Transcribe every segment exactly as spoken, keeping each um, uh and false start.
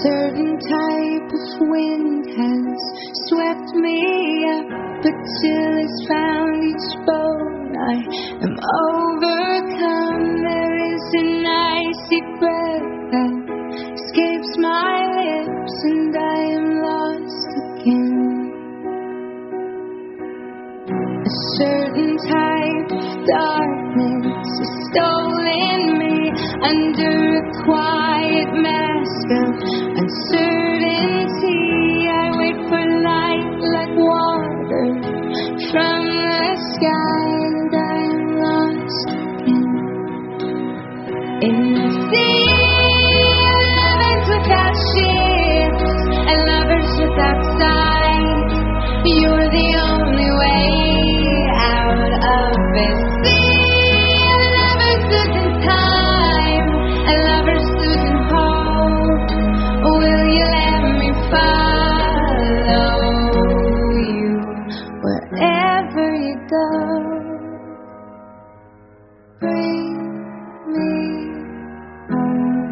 certain type of wind has swept me up, but till it's found each bone I am overcome. There is an icy breath that escapes my lips, and I am lost again. A certain type of darkness has stolen me under a quiet mask of uncertainty. I wait for light like water from the sky, and I am lost again. In the sea of lovers without ships and lovers without sight, you're the only way out of this sea of lovers losing time and lovers losing hope. Will you let me follow you wherever you go? Bring me home.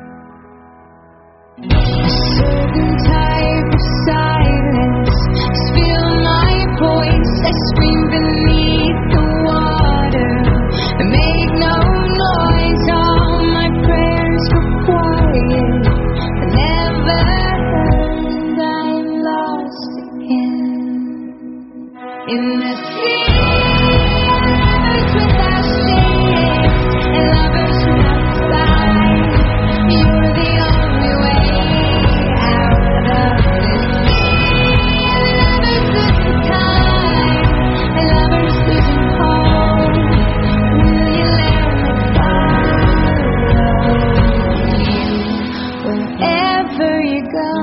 A certain type of silence has filled my voice. I scream beneath the water and make no noise. All my prayers were quiet, I never heard, and I'm lost again. In the sea of lovers without ships and lovers without sight, you're the only way out of this sea of lovers losing time and lovers losing hope. Will you let me follow you wherever you go?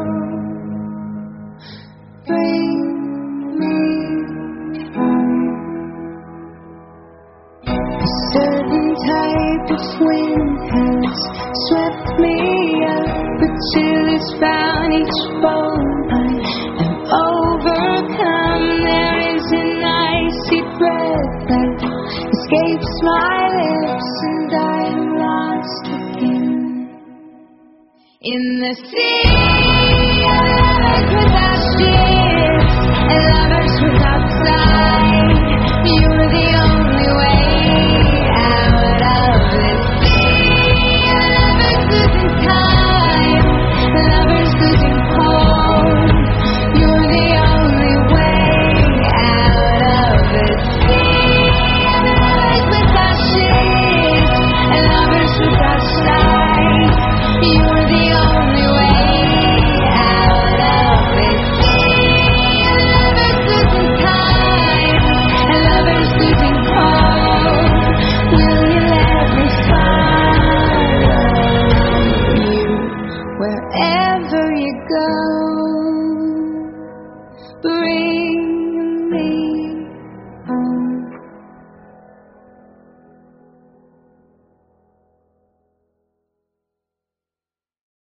Bring me home. A certain type of wind has swept me up, but till it's found each bone I am overcome. There is an icy breath that escapes my lips, and I am lost again. In the sea of lovers without ships and lovers without sight, you're the only